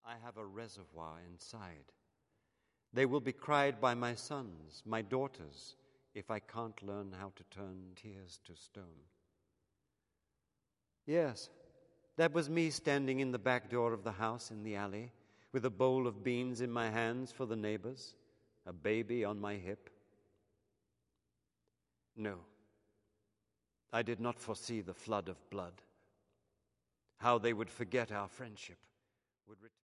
I have a reservoir inside. They will be cried by my sons, my daughters, if I can't learn how to turn tears to stone. Yes, that was me standing in the back door of the house in the alley, with a bowl of beans in my hands for the neighbors, a baby on my hip. No, I did not foresee the flood of blood, how they would forget our friendship, would return.